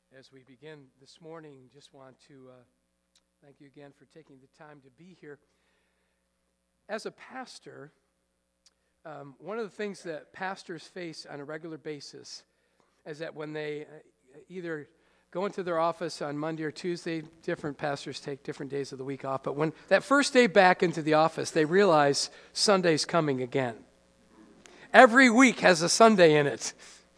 As we begin this morning, just want to thank you again for taking the time to be here. As a pastor, one of the things that pastors face on a regular basis is that when they either go into their office on Monday or Tuesday, different pastors take different days of the week off, but when that first day back into the office, they realize Sunday's coming again. Every week has a Sunday in it.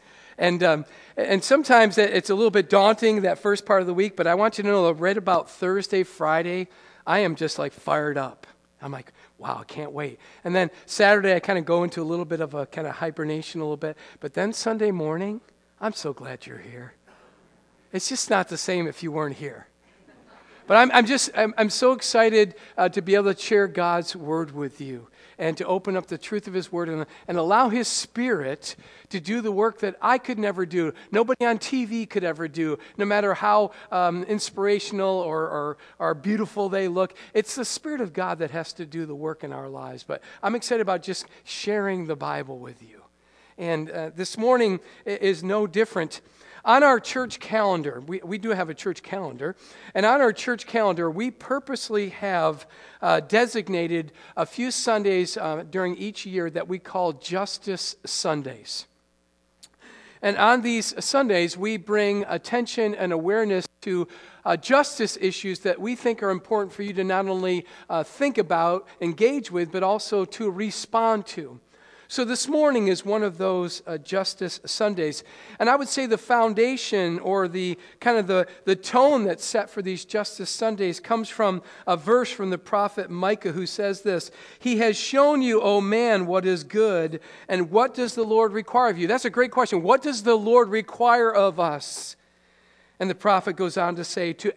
And sometimes it's a little bit daunting, that first part of the week, but I want you to know that right about Thursday, Friday, I am just like fired up. I'm like, wow, I can't wait. And then Saturday, I kind of go into a little bit of a kind of hibernation a little bit. But then Sunday morning, I'm so glad you're here. It's just not the same if you weren't here. But I'm so excited to be able to share God's word with you and to open up the truth of his word and allow his Spirit to do the work that I could never do. Nobody on TV could ever do, no matter how inspirational or beautiful they look. It's the Spirit of God that has to do the work in our lives. But I'm excited about just sharing the Bible with you. And this morning is no different. On our church calendar, we do have a church calendar, and on our church calendar, we purposely have designated a few Sundays during each year that we call Justice Sundays. And on these Sundays, we bring attention and awareness to justice issues that we think are important for you to not only think about, engage with, but also to respond to. So this morning is one of those Justice Sundays. And I would say the foundation or the kind of the tone that's set for these Justice Sundays comes from a verse from the prophet Micah who says this: "He has shown you, O man, what is good, and what does the Lord require of you?" That's a great question. What does the Lord require of us? And the prophet goes on to say, to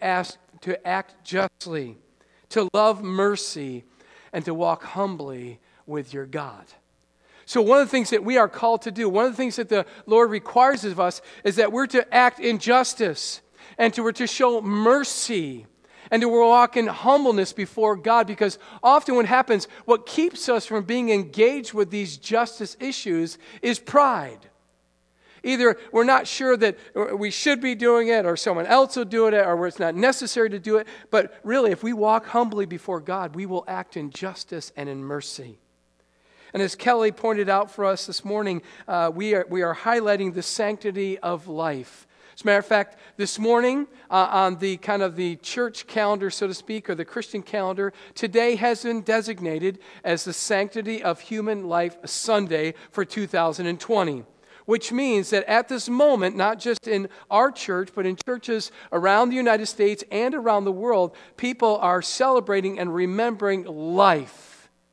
act justly, to love mercy, and to walk humbly with your God. So one of the things that we are called to do, one of the things that the Lord requires of us is that we're to act in justice and we're to show mercy and to walk in humbleness before God, because often what happens, what keeps us from being engaged with these justice issues is pride. Either we're not sure that we should be doing it or someone else will do it or it's not necessary to do it, but really if we walk humbly before God, we will act in justice and in mercy. And as Kelly pointed out for us this morning, we are highlighting the sanctity of life. As a matter of fact, this morning on the kind of the church calendar, so to speak, or the Christian calendar, today has been designated as the Sanctity of Human Life Sunday for 2020. Which means that at this moment, not just in our church, but in churches around the United States and around the world, people are celebrating and remembering life.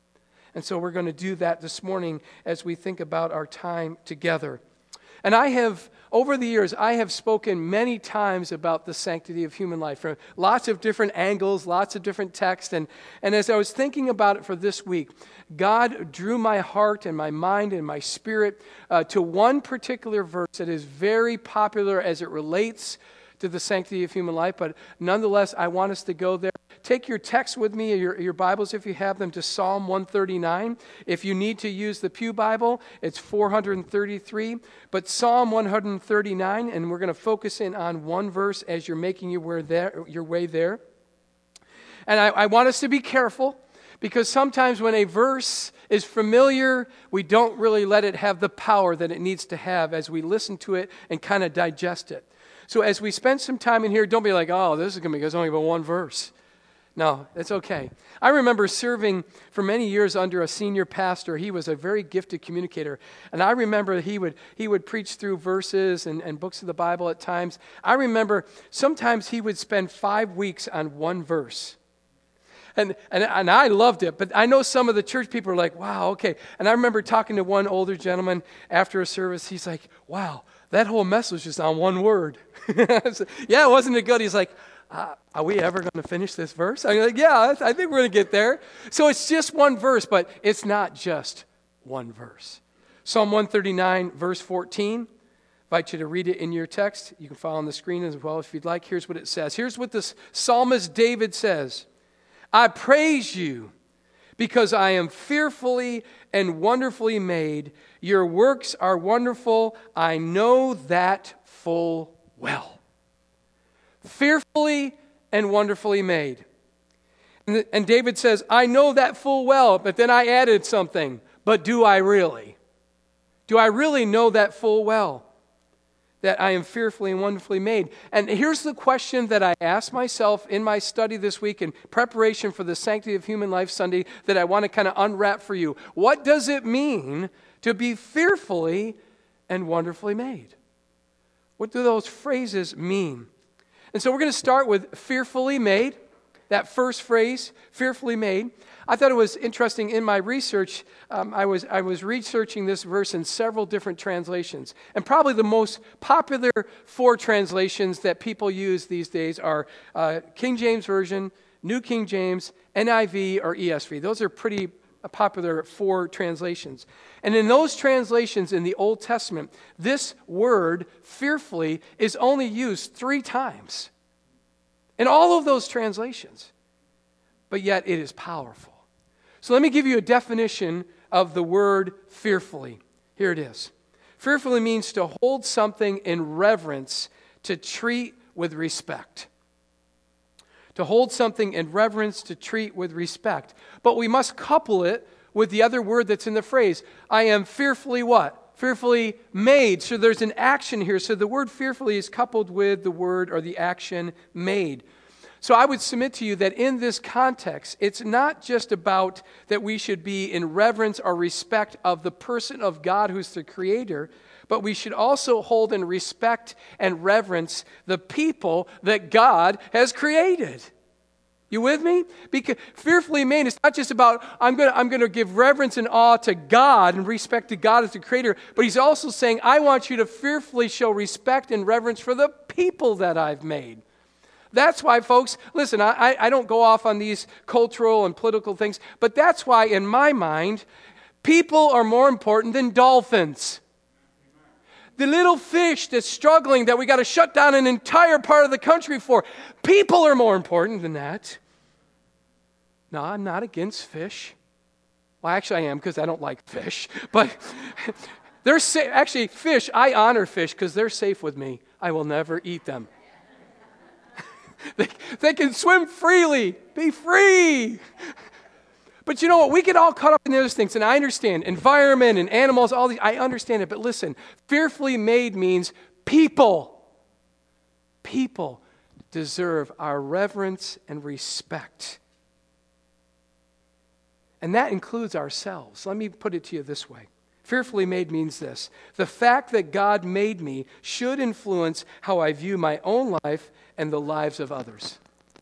And so we're going to do that this morning as we think about our time together. And over the years, I have spoken many times about the sanctity of human life from lots of different angles, lots of different texts. And as I was thinking about it for this week, God drew my heart and my mind and my spirit to one particular verse that is very popular as it relates to the sanctity of human life. But nonetheless, I want us to go there. Take your text with me, your Bibles if you have them, to Psalm 139. If you need to use the Pew Bible, it's 433. But Psalm 139, and we're going to focus in on one verse as you're making your way there. And I want us to be careful, because sometimes when a verse is familiar, we don't really let it have the power that it needs to have as we listen to it and kind of digest it. So as we spend some time in here, don't be like, oh, this is going to be only about one verse. No, it's okay. I remember serving for many years under a senior pastor. He was a very gifted communicator. And I remember he would preach through verses and books of the Bible at times. I remember sometimes he would spend 5 weeks on one verse. And I loved it, but I know some of the church people are like, wow, okay. And I remember talking to one older gentleman after a service. He's like, wow, that whole message was just on one word. Said, yeah, wasn't it good? He's like, are we ever going to finish this verse? I'm like, yeah, I think we're going to get there. So it's just one verse, but it's not just one verse. Psalm 139, verse 14. I invite you to read it in your text. You can follow on the screen as well if you'd like. Here's what it says. Here's what the psalmist David says. I praise you because I am fearfully and wonderfully made. Your works are wonderful. I know that full well. Fearfully and wonderfully made. And David says, I know that full well, but then I added something. But do I really? Do I really know that full well? That I am fearfully and wonderfully made. And here's the question that I asked myself in my study this week in preparation for the Sanctity of Human Life Sunday that I want to kind of unwrap for you. What does it mean to be fearfully and wonderfully made? What do those phrases mean? And so we're going to start with fearfully made. That first phrase, fearfully made. I thought it was interesting in my research. I was researching this verse in several different translations. And probably the most popular 4 translations that people use these days are King James Version, New King James, NIV, or ESV. Those are pretty popular 4 translations. And in those translations in the Old Testament, this word, fearfully, is only used 3 times. In all of those translations. But yet it is powerful. So let me give you a definition of the word fearfully. Here it is. Fearfully means to hold something in reverence, to treat with respect. To hold something in reverence, to treat with respect. But we must couple it with the other word that's in the phrase. I am fearfully what? Fearfully made. So there's an action here. So the word fearfully is coupled with the word or the action made. So I would submit to you that in this context, it's not just about that we should be in reverence or respect of the person of God who's the creator, but we should also hold in respect and reverence the people that God has created. You with me? Because fearfully made, it's not just about I'm going to give reverence and awe to God and respect to God as the creator, but he's also saying I want you to fearfully show respect and reverence for the people that I've made. That's why, folks, listen, I don't go off on these cultural and political things, but that's why, in my mind, people are more important than dolphins. The little fish that's struggling that we got to shut down an entire part of the country for, people are more important than that. No, I'm not against fish. Well, actually I am because I don't like fish, but they're actually, fish, I honor fish because they're safe with me. I will never eat them. They can swim freely. Be free. But you know what? We get all caught up in those things, and I understand. Environment and animals, all these, I understand it. But listen, fearfully made means people. People deserve our reverence and respect. And that includes ourselves. Let me put it to you this way. Fearfully made means this. The fact that God made me should influence how I view my own life and the lives of others.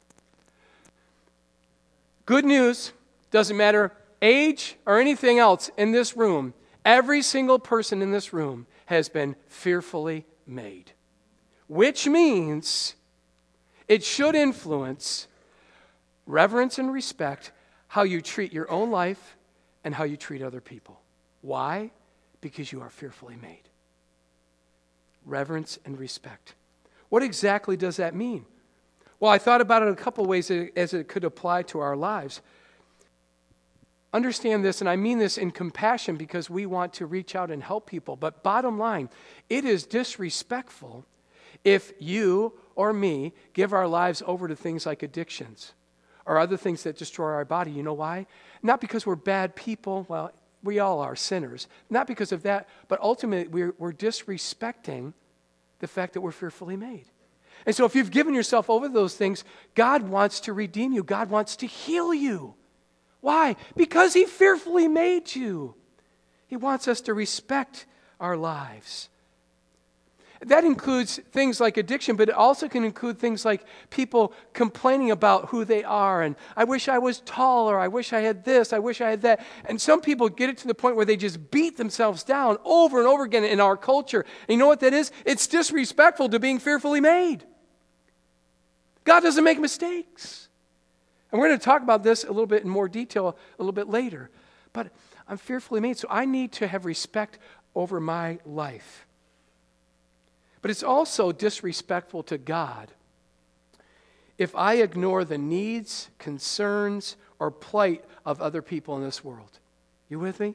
Good news, doesn't matter age or anything else in this room, every single person in this room has been fearfully made. Which means it should influence reverence and respect how you treat your own life and how you treat other people. Why? Because you are fearfully made. Reverence and respect. What exactly does that mean? Well, I thought about it a couple ways as it could apply to our lives. Understand this, and I mean this in compassion because we want to reach out and help people. But bottom line, it is disrespectful if you or me give our lives over to things like addictions or other things that destroy our body. You know why? Not because we're bad people. Well, we all are sinners. Not because of that, but ultimately we're disrespecting the fact that we're fearfully made. And so if you've given yourself over to those things, God wants to redeem you. God wants to heal you. Why? Because He fearfully made you. He wants us to respect our lives. That includes things like addiction, but it also can include things like people complaining about who they are. And I wish I was taller. I wish I had this. I wish I had that. And some people get it to the point where they just beat themselves down over and over again in our culture. And you know what that is? It's disrespectful to being fearfully made. God doesn't make mistakes. And we're going to talk about this a little bit in more detail a little bit later. But I'm fearfully made, so I need to have respect over my life. But it's also disrespectful to God if I ignore the needs, concerns, or plight of other people in this world. You with me?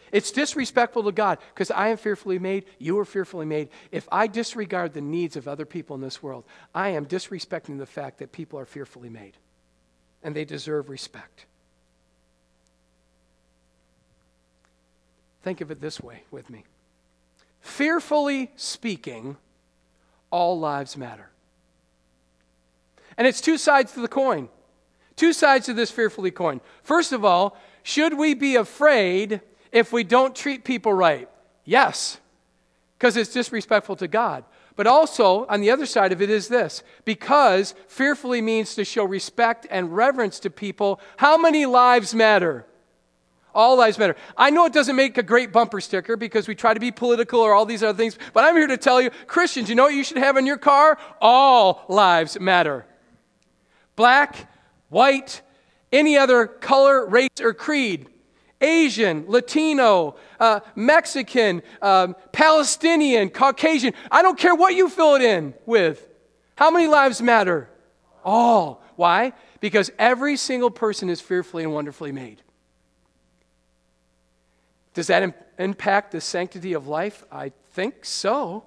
It's disrespectful to God because I am fearfully made, you are fearfully made. If I disregard the needs of other people in this world, I am disrespecting the fact that people are fearfully made and they deserve respect. Think of it this way with me. Fearfully speaking, all lives matter. And it's two sides to the coin. Two sides to this fearfully coin. First of all, should we be afraid if we don't treat people right? Yes, because it's disrespectful to God. But also, on the other side of it is this. Because fearfully means to show respect and reverence to people, how many lives matter? All lives matter. I know it doesn't make a great bumper sticker because we try to be political or all these other things, but I'm here to tell you, Christians, you know what you should have in your car? All lives matter. Black, white, any other color, race, or creed. Asian, Latino, Mexican, Palestinian, Caucasian. I don't care what you fill it in with. How many lives matter? All. Why? Because every single person is fearfully and wonderfully made. Does that impact the sanctity of life? I think so.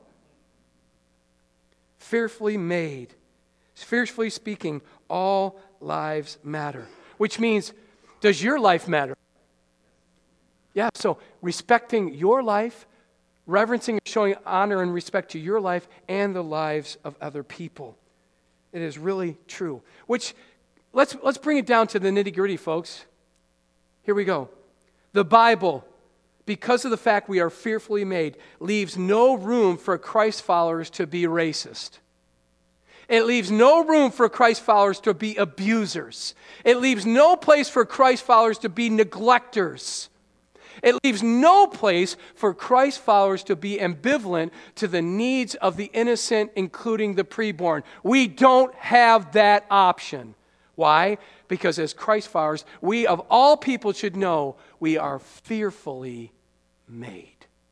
Fearfully made. Fearfully speaking, all lives matter. Which means, does your life matter? Yeah, so respecting your life, reverencing and showing honor and respect to your life and the lives of other people. It is really true. Which, let's bring it down to the nitty-gritty, folks. Here we go. The Bible, because of the fact we are fearfully made, leaves no room for Christ followers to be racist. It leaves no room for Christ followers to be abusers. It leaves no place for Christ followers to be neglectors. It leaves no place for Christ followers to be ambivalent to the needs of the innocent, including the preborn. We don't have that option. Why? Because as Christ followers, we of all people should know we are fearfully made.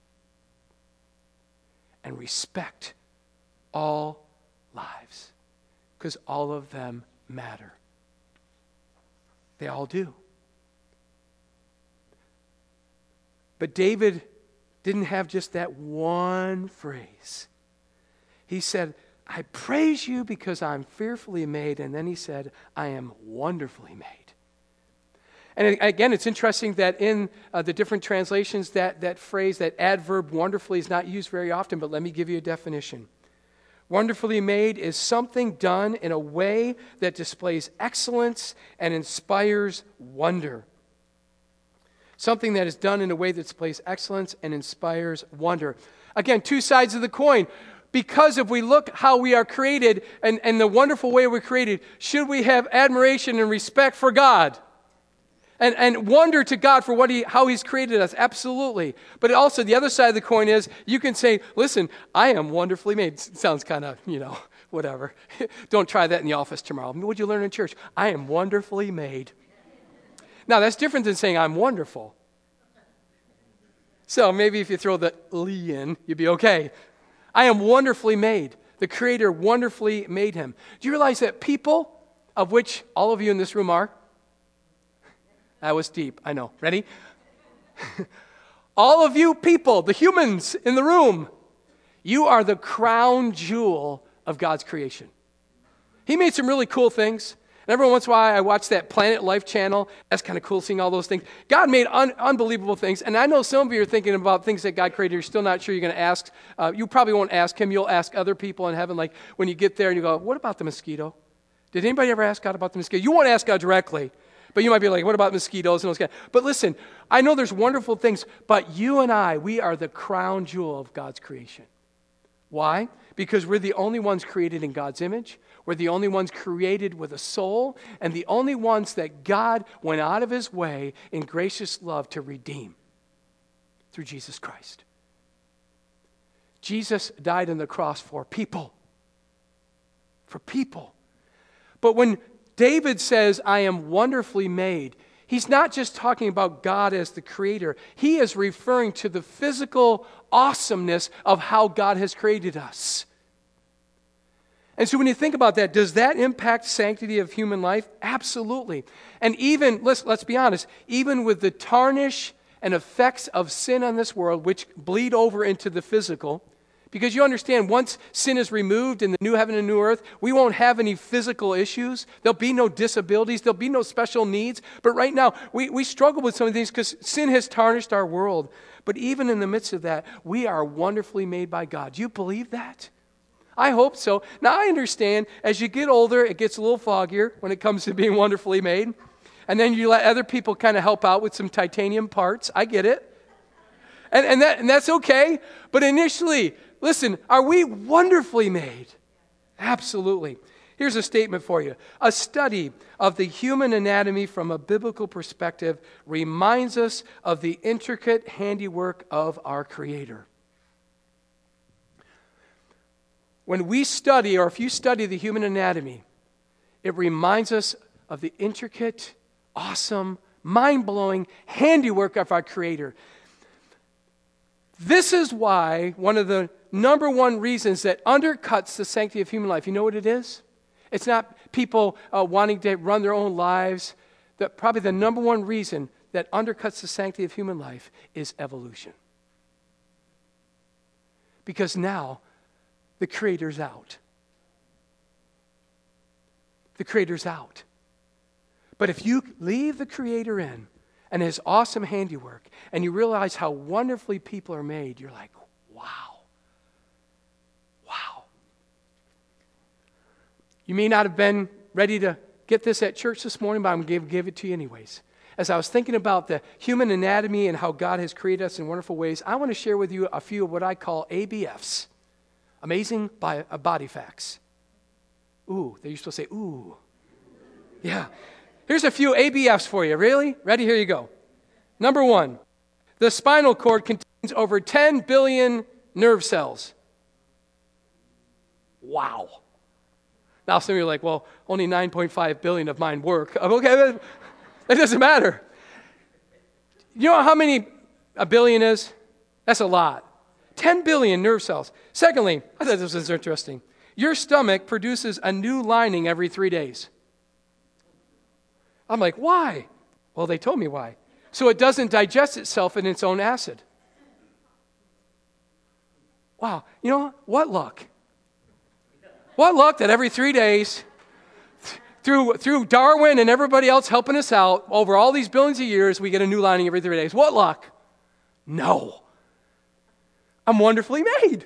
And respect all lives. Because all of them matter. They all do. But David didn't have just that one phrase. He said, I praise you because I'm fearfully made. And then he said, I am wonderfully made. And again, it's interesting that in the different translations, that phrase, that adverb wonderfully is not used very often, but let me give you a definition. Wonderfully made is something done in a way that displays excellence and inspires wonder. Something that is done in a way that displays excellence and inspires wonder. Again, two sides of the coin. Because if we look how we are created and the wonderful way we're created, should we have admiration and respect for God? And wonder to God for how He's created us? Absolutely. But also the other side of the coin is you can say, listen, I am wonderfully made. It sounds kind of, whatever. Don't try that in the office tomorrow. What'd you learn in church? I am wonderfully made. Now, that's different than saying I'm wonderful. So maybe if you throw the "ly" in, you'd be okay. I am wonderfully made. The Creator wonderfully made him. Do you realize that people, of which all of you in this room are? That was deep, I know. Ready? All of you people, the humans in the room, you are the crown jewel of God's creation. He made some really cool things. And every once in a while, I watch that Planet Life channel. That's kind of cool, seeing all those things. God made unbelievable things. And I know some of you are thinking about things that God created. You're still not sure you're going to ask. You probably won't ask him. You'll ask other people in heaven. Like when you get there and you go, what about the mosquito? Did anybody ever ask God about the mosquito? You won't ask God directly. But you might be like, what about mosquitoes and those guys? But listen, I know there's wonderful things. But you and I, we are the crown jewel of God's creation. Why? Because we're the only ones created in God's image. We're the only ones created with a soul, and the only ones that God went out of his way in gracious love to redeem through Jesus Christ. Jesus died on the cross for people. For people. But when David says, I am wonderfully made, he's not just talking about God as the creator. He is referring to the physical awesomeness of how God has created us. And so when you think about that, does that impact sanctity of human life? Absolutely. And even, let's be honest, even with the tarnish and effects of sin on this world, which bleed over into the physical. Because you understand, once sin is removed in the new heaven and new earth, we won't have any physical issues. There'll be no disabilities. There'll be no special needs. But right now, we struggle with some of these because sin has tarnished our world. But even in the midst of that, we are wonderfully made by God. Do you believe that? I hope so. Now, I understand, as you get older, it gets a little foggier when it comes to being wonderfully made. And then you let other people kind of help out with some titanium parts. I get it. And that's okay. But initially, listen, are we wonderfully made? Absolutely. Here's a statement for you. A study of the human anatomy from a biblical perspective reminds us of the intricate handiwork of our Creator. When we study, or if you study the human anatomy, it reminds us of the intricate, awesome, mind-blowing handiwork of our Creator. This is why one of the number one reasons that undercuts the sanctity of human life, you know what it is? It's not people wanting to run their own lives. Probably the number one reason that undercuts the sanctity of human life is evolution. Because now, the Creator's out. The Creator's out. But if you leave the Creator in and His awesome handiwork, and you realize how wonderfully people are made, you're like, wow. Wow. You may not have been ready to get this at church this morning, but I'm going to give it to you anyways. As I was thinking about the human anatomy and how God has created us in wonderful ways, I want to share with you a few of what I call ABFs. Amazing body facts. Ooh, they used to say, ooh. Yeah. Here's a few ABFs for you. Really? Ready? Here you go. Number one, the spinal cord contains over 10 billion nerve cells. Wow. Now some of you are like, well, only 9.5 billion of mine work. Okay, that doesn't matter. You know how many a billion is? That's a lot. 10 billion nerve cells. Secondly, I thought this was interesting. Your stomach produces a new lining every 3 days. I'm like, why? Well, they told me why. So it doesn't digest itself in its own acid. Wow. You know what luck? What luck that every 3 days, through Darwin and everybody else helping us out, over all these billions of years, we get a new lining every 3 days. What luck? No. I'm wonderfully made.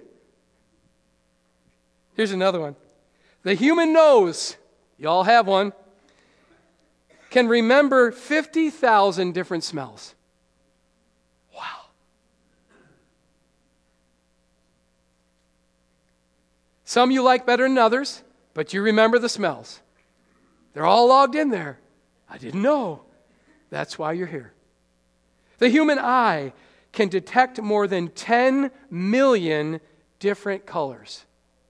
Here's another one. The human nose, you all have one, can remember 50,000 different smells. Wow. Some you like better than others, but you remember the smells. They're all logged in there. I didn't know. That's why you're here. The human eye can detect more than 10 million different colors.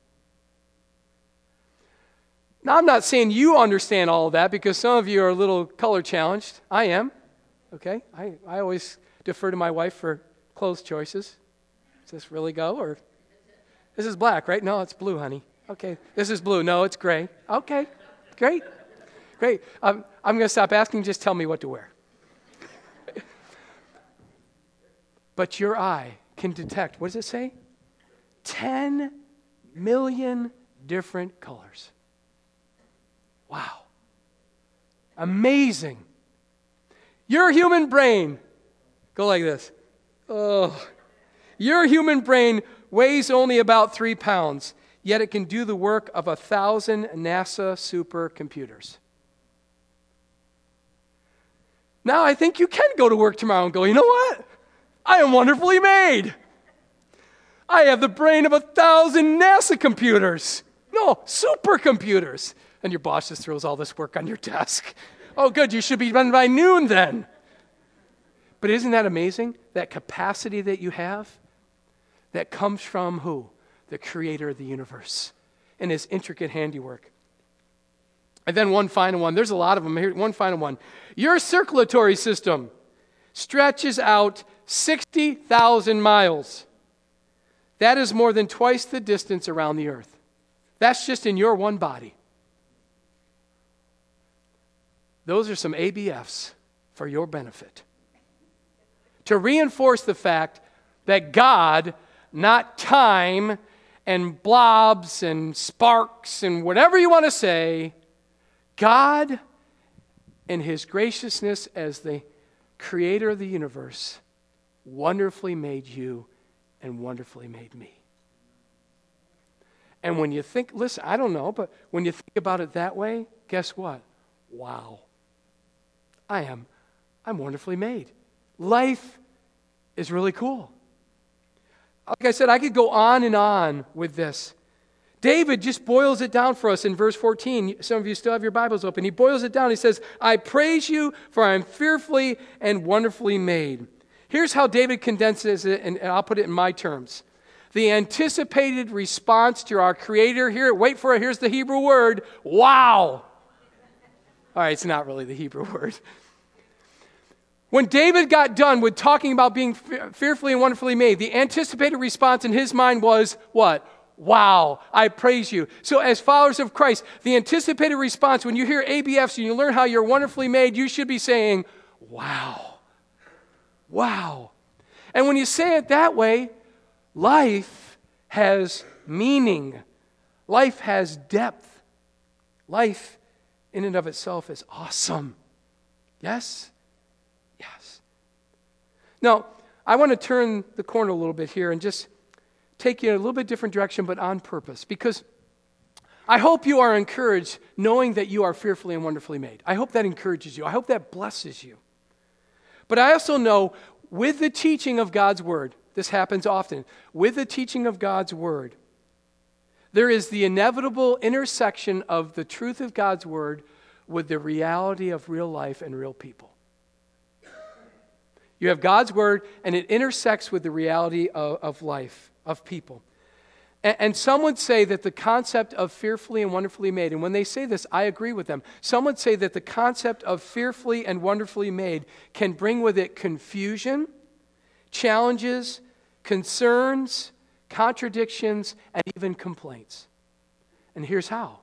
Now, I'm not saying you understand all of that because some of you are a little color challenged. I am. Okay? I always defer to my wife for clothes choices. Does this really go? Or this is black, right? No, it's blue, honey. Okay. This is blue. No, it's gray. Okay. Great. Great. I'm going to stop asking. Just tell me what to wear. But your eye can detect, what does it say? 10 million different colors. Wow. Amazing. Your human brain, go like this. Oh. Your human brain weighs only about 3 pounds, yet it can do the work of 1,000 NASA supercomputers. Now I think you can go to work tomorrow and go, you know what? I am wonderfully made. I have the brain of 1,000 NASA computers. No, supercomputers. And your boss just throws all this work on your desk. Oh, good, you should be done by noon then. But isn't that amazing? That capacity that you have, that comes from who? The Creator of the universe and His intricate handiwork. And then one final one. There's a lot of them here. One final one. Your circulatory system stretches out 60,000 miles. That is more than twice the distance around the earth. That's just in your one body. Those are some ABFs for your benefit. to reinforce the fact that God, not time and blobs and sparks and whatever you want to say, God, in His graciousness as the creator of the universe, wonderfully made you and wonderfully made me. And when you think, listen, I don't know, but when you think about it that way, guess what? Wow. I'm wonderfully made. Life is really cool. Like I said, I could go on and on with this. David just boils it down for us in verse 14. Some of you still have your Bibles open. He boils it down. He says, I praise you, for I am fearfully and wonderfully made. Here's how David condenses it, and I'll put it in my terms. The anticipated response to our Creator here, wait for it, here's the Hebrew word, wow. All right, it's not really the Hebrew word. When David got done with talking about being fearfully and wonderfully made, the anticipated response in his mind was what? Wow, I praise you. So as followers of Christ, the anticipated response, when you hear ABFs and you learn how you're wonderfully made, you should be saying, wow, wow. And when you say it that way, life has meaning. Life has depth. Life in and of itself is awesome. Yes? Yes. Now, I want to turn the corner a little bit here and just take you in a little bit different direction, but on purpose. Because I hope you are encouraged knowing that you are fearfully and wonderfully made. I hope that encourages you. I hope that blesses you. But I also know with the teaching of God's Word, this happens often, with the teaching of God's Word, there is the inevitable intersection of the truth of God's Word with the reality of real life and real people. You have God's Word, and it intersects with the reality of life, of people. And some would say that the concept of fearfully and wonderfully made, and when they say this, I agree with them. Some would say that the concept of fearfully and wonderfully made can bring with it confusion, challenges, concerns, contradictions, and even complaints. And here's how.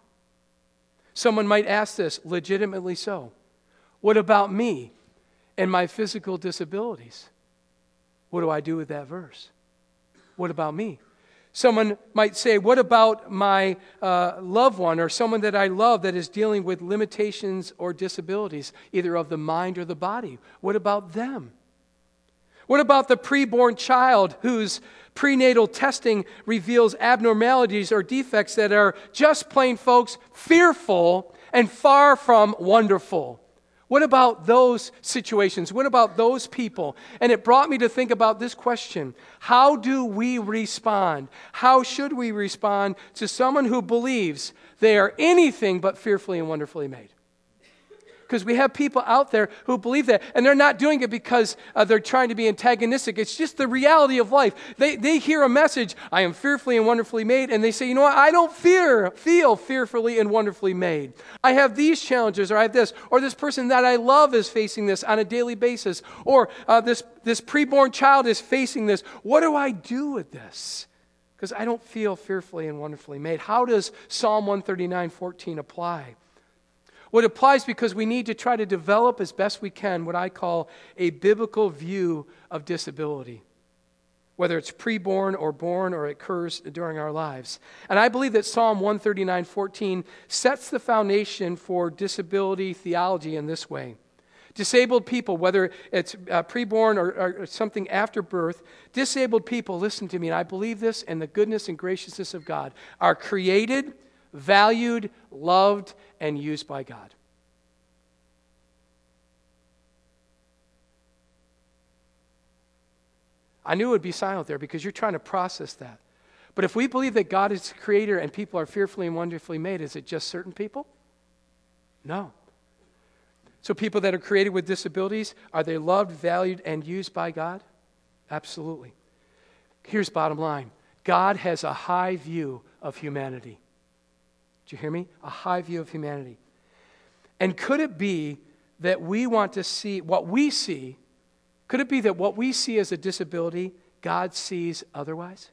Someone might ask this, legitimately so. What about me and my physical disabilities? What do I do with that verse? What about me? Someone might say, what about my loved one or someone that I love that is dealing with limitations or disabilities, either of the mind or the body? What about them? What about the preborn child whose prenatal testing reveals abnormalities or defects that are just plain, folks, fearful and far from wonderful? What about those situations? What about those people? And it brought me to think about this question. How do we respond? How should we respond to someone who believes they are anything but fearfully and wonderfully made? Because we have people out there who believe that, and they're not doing it because they're trying to be antagonistic. It's just the reality of life. They hear a message, I am fearfully and wonderfully made, and they say, you know what, I don't feel fearfully and wonderfully made. I have these challenges, or I have this, or this person that I love is facing this on a daily basis, or this preborn child is facing this. What do I do with this? Because I don't feel fearfully and wonderfully made. How does Psalm 139:14 apply? Well, it applies because we need to try to develop as best we can what I call a biblical view of disability, whether it's preborn or born or it occurs during our lives. And I believe that Psalm 139:14 sets the foundation for disability theology in this way. Disabled people, whether it's preborn or something after birth, disabled people, listen to me, and I believe this in the goodness and graciousness of God, are created, valued, loved, and used by God. I knew it would be silent there because you're trying to process that. But if we believe that God is the creator and people are fearfully and wonderfully made, is it just certain people? No. So people that are created with disabilities, are they loved, valued, and used by God? Absolutely. Here's bottom line. God has a high view of humanity. Did you hear me? A high view of humanity. And could it be that we want to see what we see? Could it be that what we see as a disability, God sees otherwise?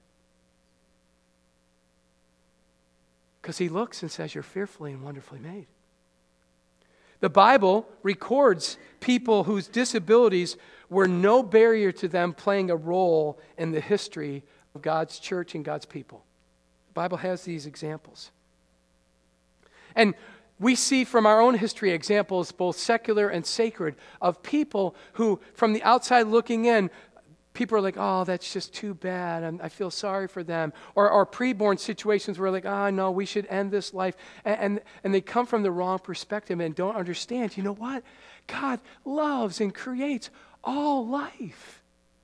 Because He looks and says, you're fearfully and wonderfully made. The Bible records people whose disabilities were no barrier to them playing a role in the history of God's church and God's people. The Bible has these examples. And we see from our own history examples, both secular and sacred, of people who, from the outside looking in, people are like, oh, that's just too bad. I feel sorry for them. Or preborn situations where like, oh, no, we should end this life. And they come from the wrong perspective and don't understand. You know what? God loves and creates all life.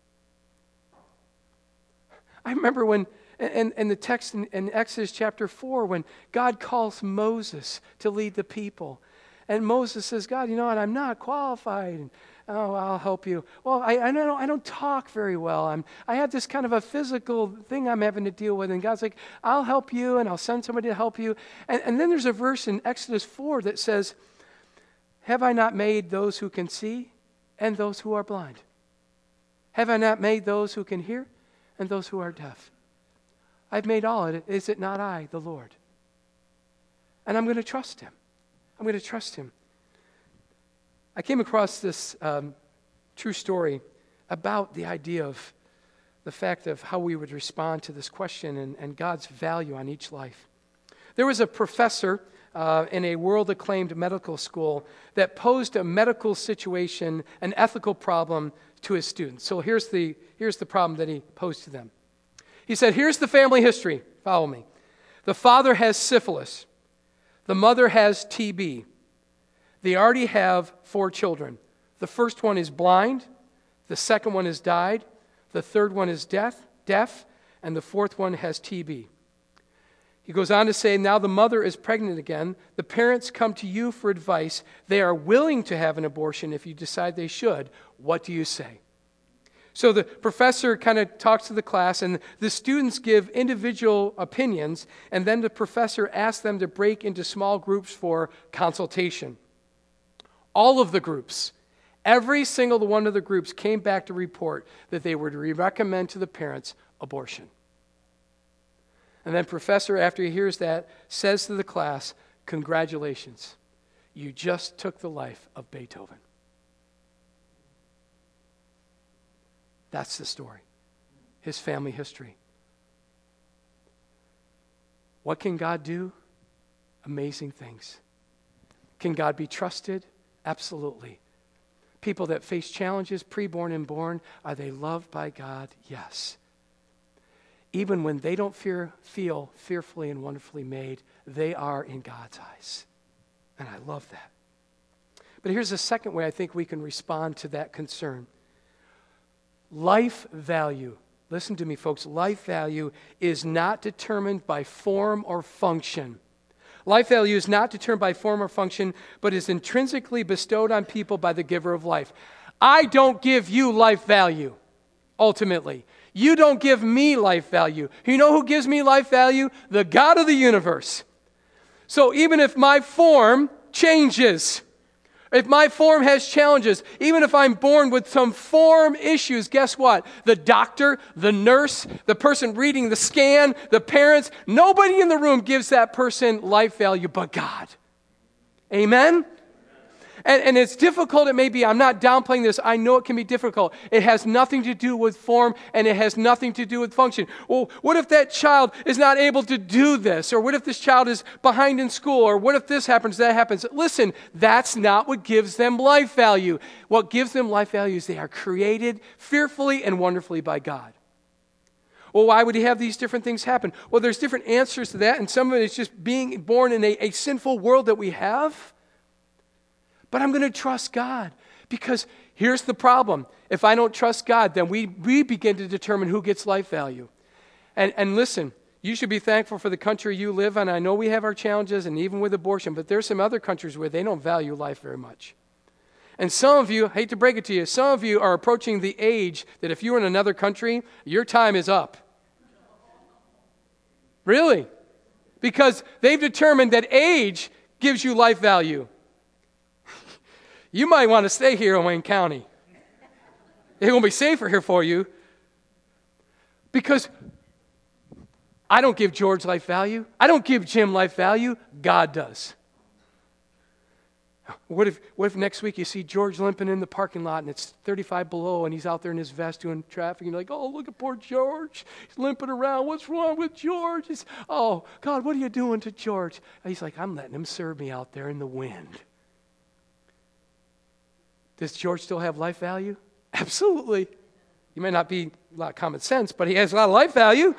I remember when, in the text in Exodus chapter 4, when God calls Moses to lead the people. And Moses says, God, you know what? I'm not qualified. And, oh, I'll help you. Well, I don't talk very well. I have this kind of a physical thing I'm having to deal with. And God's like, I'll help you and I'll send somebody to help you. And then there's a verse in Exodus 4 that says, have I not made those who can see and those who are blind? Have I not made those who can hear and those who are deaf? I've made all of it. Is it not I, the Lord? And I'm going to trust him. I'm going to trust him. I came across this true story about the idea of the fact of how we would respond to this question and God's value on each life. There was a professor in a world-acclaimed medical school that posed a medical situation, an ethical problem to his students. So here's the problem that he posed to them. He said, here's the family history. Follow me. The father has syphilis. The mother has TB. They already have 4 children. The first one is blind. The second one has died. The third one is deaf. And the fourth one has TB. He goes on to say, now the mother is pregnant again. The parents come to you for advice. They are willing to have an abortion if you decide they should. What do you say? So the professor kind of talks to the class, and the students give individual opinions, and then the professor asks them to break into small groups for consultation. All of the groups, every single one of the groups came back to report that they would recommend to the parents abortion. And then professor, after he hears that, says to the class, congratulations, you just took the life of Beethoven. That's the story, his family history. What can God do? Amazing things. Can God be trusted? Absolutely. People that face challenges, preborn and born, are they loved by God? Yes. Even when they don't feel fearfully and wonderfully made, they are in God's eyes. And I love that. But here's a second way I think we can respond to that concern. Life value. Listen to me, folks. Life value is not determined by form or function. Life value is not determined by form or function, but is intrinsically bestowed on people by the giver of life. I don't give you life value, ultimately. You don't give me life value. You know who gives me life value? The God of the universe. So even if my form changes, if my form has challenges, even if I'm born with some form issues, guess what? The doctor, the nurse, the person reading the scan, the parents, nobody in the room gives that person life value but God. Amen? And it's difficult, it may be. I'm not downplaying this. I know it can be difficult. It has nothing to do with form, and it has nothing to do with function. Well, what if that child is not able to do this? Or what if this child is behind in school? Or what if this happens, that happens? Listen, that's not what gives them life value. What gives them life value is they are created fearfully and wonderfully by God. Well, why would he have these different things happen? Well, there's different answers to that, and some of it is just being born in a sinful world that we have. But I'm going to trust God, because here's the problem. If I don't trust God, then we begin to determine who gets life value. And listen, you should be thankful for the country you live in. I know we have our challenges, and even with abortion, but there's some other countries where they don't value life very much. And some of you, hate to break it to you, some of you are approaching the age that if you're in another country, your time is up. Really? Because they've determined that age gives you life value. You might want to stay here in Wayne County. It will be safer here for you. Because I don't give George life value. I don't give Jim life value. God does. What if next week you see George limping in the parking lot and it's 35 below and he's out there in his vest doing traffic and you're like, oh, look at poor George. He's limping around. What's wrong with George? Oh, God, what are you doing to George? And he's like, I'm letting him serve me out there in the wind. Does George still have life value? Absolutely. He may not be a lot of common sense, but he has a lot of life value.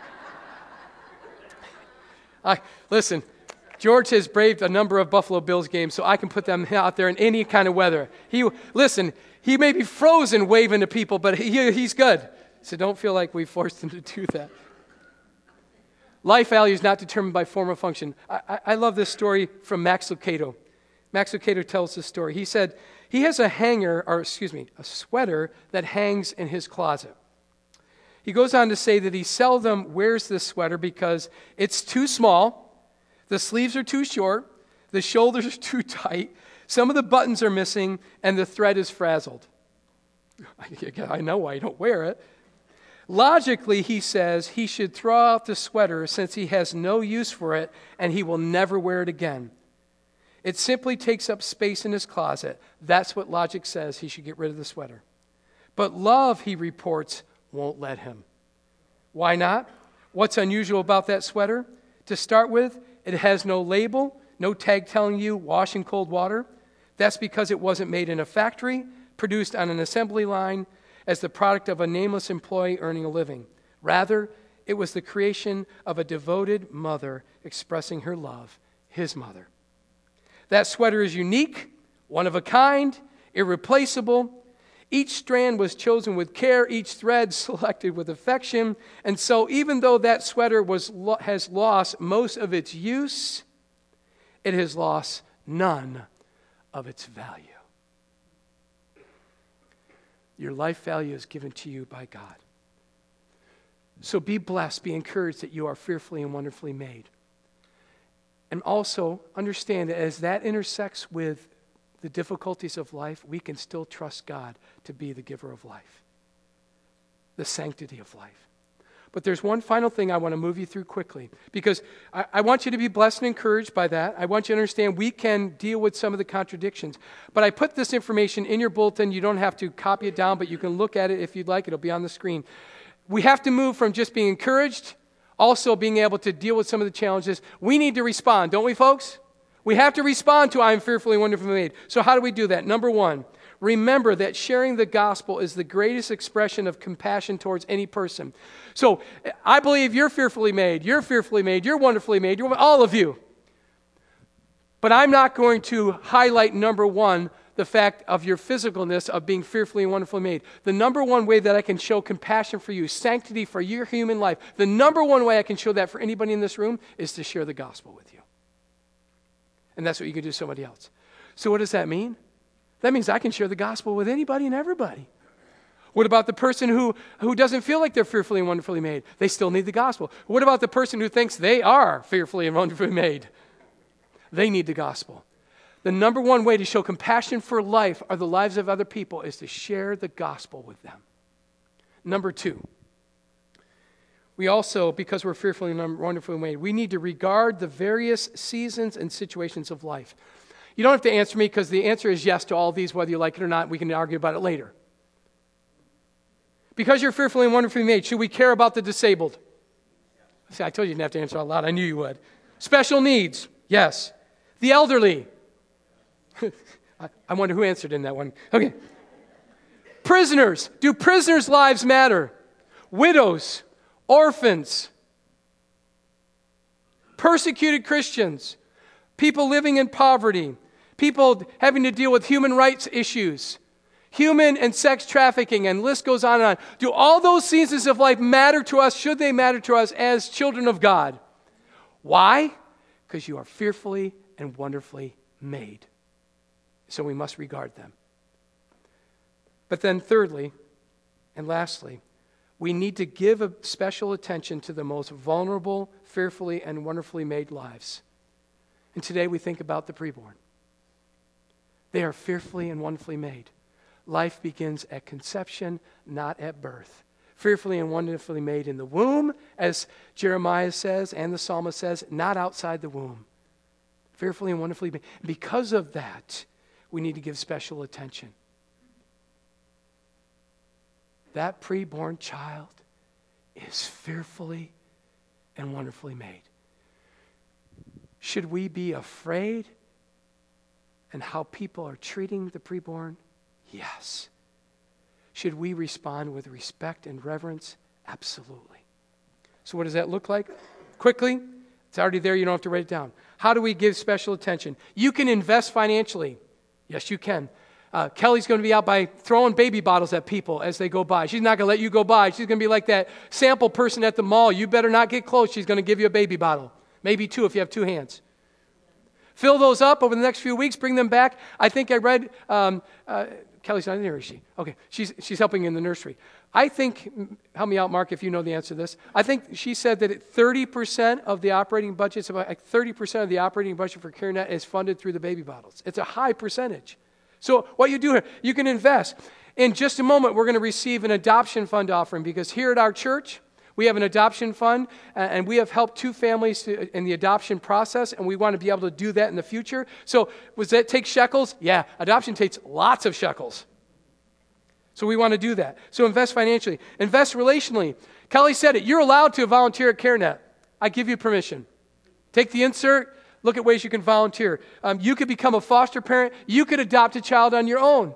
Listen, George has braved a number of Buffalo Bills games, so I can put them out there in any kind of weather. He may be frozen waving to people, but he's good. So don't feel like we forced him to do that. Life value is not determined by form or function. I love this story from Max Lucado. Max Lucado tells this story. He said he has a sweater that hangs in his closet. He goes on to say that he seldom wears this sweater because it's too small, the sleeves are too short, the shoulders are too tight, some of the buttons are missing, and the thread is frazzled. I know why you don't wear it. Logically, he says he should throw out the sweater since he has no use for it and he will never wear it again. It simply takes up space in his closet. That's what logic says. He should get rid of the sweater. But love, he reports, won't let him. Why not? What's unusual about that sweater? To start with, it has no label, no tag telling you wash in cold water. That's because it wasn't made in a factory, produced on an assembly line, as the product of a nameless employee earning a living. Rather, it was the creation of a devoted mother expressing her love, his mother. That sweater is unique, one of a kind, irreplaceable. Each strand was chosen with care, each thread selected with affection. And so even though that sweater has lost most of its use, it has lost none of its value. Your life value is given to you by God. So be blessed, be encouraged that you are fearfully and wonderfully made. And also understand that as that intersects with the difficulties of life, we can still trust God to be the giver of life, the sanctity of life. But there's one final thing I want to move you through quickly, because I want you to be blessed and encouraged by that. I want you to understand we can deal with some of the contradictions. But I put this information in your bulletin. You don't have to copy it down, but you can look at it if you'd like. It'll be on the screen. We have to move from just being encouraged, also being able to deal with some of the challenges. We need to respond, don't we, folks? We have to respond to I am fearfully and wonderfully made. So how do we do that? Number one, remember that sharing the gospel is the greatest expression of compassion towards any person. So I believe you're fearfully made, you're wonderfully made, all of you. But I'm not going to highlight, number one, the fact of your physicalness of being fearfully and wonderfully made. The number one way that I can show compassion for you, sanctity for your human life, the number one way I can show that for anybody in this room is to share the gospel with you. And that's what you can do to somebody else. So what does that mean? That means I can share the gospel with anybody and everybody. What about the person who doesn't feel like they're fearfully and wonderfully made? They still need the gospel. What about the person who thinks they are fearfully and wonderfully made? They need the gospel. The number one way to show compassion for life or the lives of other people is to share the gospel with them. Number two, we also, because we're fearfully and wonderfully made, we need to regard the various seasons and situations of life. You don't have to answer me because the answer is yes to all these, whether you like it or not. We can argue about it later. Because you're fearfully and wonderfully made, should we care about the disabled? See, I told you didn't have to answer out loud. I knew you would. Special needs, yes. The elderly. I wonder who answered in that one. Okay. Prisoners. Do prisoners' lives matter? Widows. Orphans. Persecuted Christians. People living in poverty. People having to deal with human rights issues. Human and sex trafficking, and list goes on and on. Do all those seasons of life matter to us? Should they matter to us as children of God? Why? Because you are fearfully and wonderfully made. So we must regard them. But then thirdly, and lastly, we need to give a special attention to the most vulnerable, fearfully and wonderfully made lives. And today we think about the preborn. They are fearfully and wonderfully made. Life begins at conception, not at birth. Fearfully and wonderfully made in the womb, as Jeremiah says and the psalmist says, not outside the womb. Fearfully and wonderfully made. Because of that, we need to give special attention. That preborn child is fearfully and wonderfully made. Should we be afraid and how people are treating the preborn? Yes. Should we respond with respect and reverence? Absolutely. So what does that look like? Quickly, it's already there, you don't have to write it down. How do we give special attention? You can invest financially. Yes, you can. Kelly's going to be out by throwing baby bottles at people as they go by. She's not going to let you go by. She's going to be like that sample person at the mall. You better not get close. She's going to give you a baby bottle. Maybe two if you have two hands. Fill those up over the next few weeks. Bring them back. I think I read, Kelly's not in here, is she? Okay, she's helping in the nursery. I think, help me out, Mark, if you know the answer to this. I think she said that 30% of the operating budget, about like 30% of the operating budget for CareNet is funded through the baby bottles. It's a high percentage. So what you do here, you can invest. In just a moment, we're going to receive an adoption fund offering because here at our church, we have an adoption fund, and we have helped two families in the adoption process, and we want to be able to do that in the future. So does that take shekels? Yeah, adoption takes lots of shekels. So we want to do that. So invest financially. Invest relationally. Kelly said it. You're allowed to volunteer at CareNet. I give you permission. Take the insert. Look at ways you can volunteer. You could become a foster parent. You could adopt a child on your own.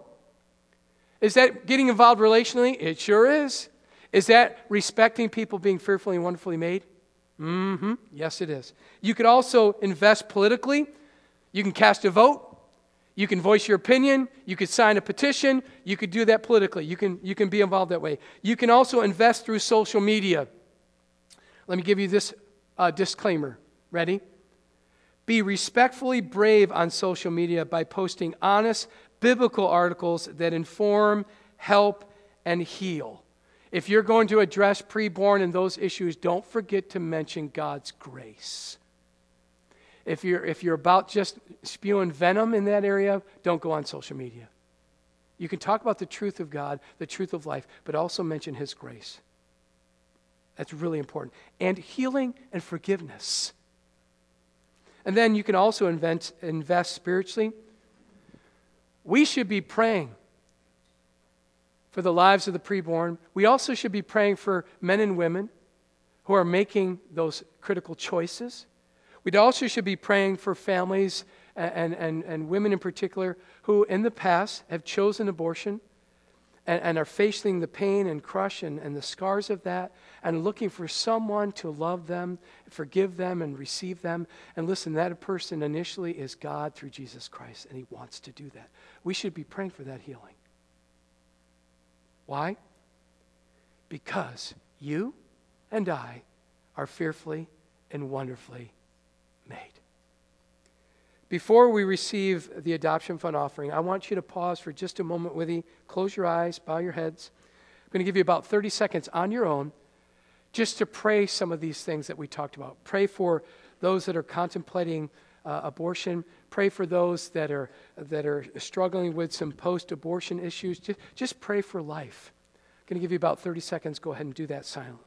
Is that getting involved relationally? It sure is. Is that respecting people being fearfully and wonderfully made? Mm-hmm. Yes, it is. You could also invest politically. You can cast a vote. You can voice your opinion. You could sign a petition. You could do that politically. You can be involved that way. You can also invest through social media. Let me give you this disclaimer. Ready? Be respectfully brave on social media by posting honest, biblical articles that inform, help, and heal. If you're going to address preborn and those issues, don't forget to mention God's grace. If you're about just spewing venom in that area, don't go on social media. You can talk about the truth of God, the truth of life, but also mention His grace. That's really important. And healing and forgiveness. And then you can also invest spiritually. We should be praying for the lives of the preborn. We also should be praying for men and women who are making those critical choices. We also should be praying for families and women in particular who in the past have chosen abortion and are facing the pain and crush and the scars of that and looking for someone to love them, forgive them, and receive them. And listen, that person initially is God through Jesus Christ, and He wants to do that. We should be praying for that healing. Why? Because you and I are fearfully and wonderfully made. Before we receive the adoption fund offering, I want you to pause for just a moment with me. Close your eyes, bow your heads. I'm going to give you about 30 seconds on your own just to pray some of these things that we talked about. Pray for those that are contemplating abortion. Pray for those that are struggling with some post-abortion issues. Just pray for life. I'm going to give you about 30 seconds. Go ahead and do that silently.